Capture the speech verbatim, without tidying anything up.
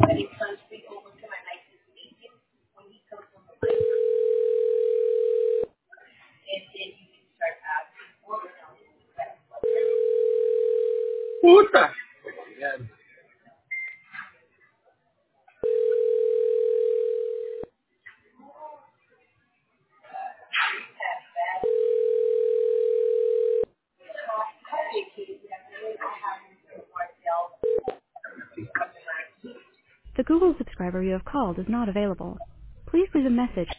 Puta! The Google subscriber you have called is not available. Please leave a message